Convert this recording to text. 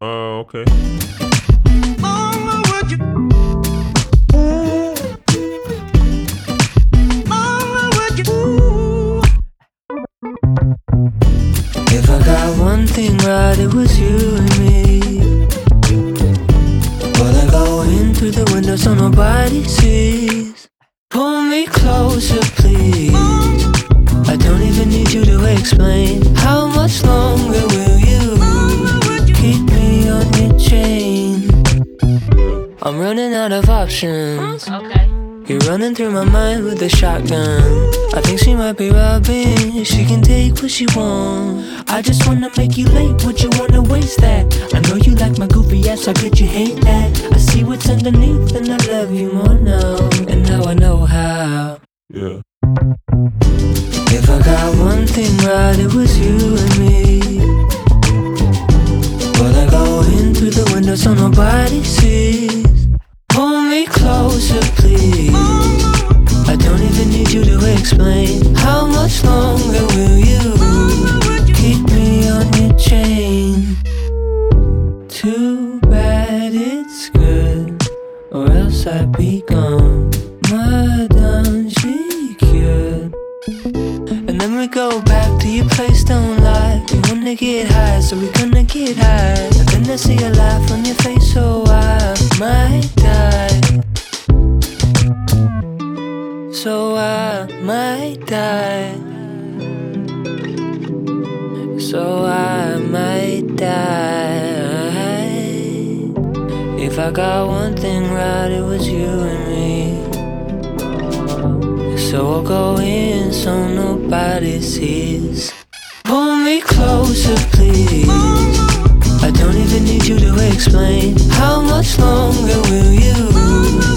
Okay. Mama, would you? Mama, would you? If I got one thing right, it was you and me. Well, I go in through the window so nobody sees. Pull me closer, please. I don't even need you to explain. How much longer will you keep me on your chain? I'm running out of options. Okay. You're running through my mind with a shotgun. I think she might be robbing. She can take what she wants. I just wanna make you late. Would you wanna waste that? I know you like my goofy ass. How could you hate that? I see what's underneath and I love you more now. And now I know how. Yeah. If I got one thing right, it was you and me. Well, I go in through the window so nobody sees. Pull me closer, please. I don't even need you to explain. How much longer will you keep me on your chain? Too bad it's good, or else I'd be gone. Madame, she cured. And then we go back to your place, don't lie. We wanna get high, so we gonna get high. And then I see a laugh on your face, so I might die. So I might die. So I might die. If I got one thing right, it was you and me. So I'll go in so nobody sees. Pull me closer, please. I don't even need you to explain. How much longer will you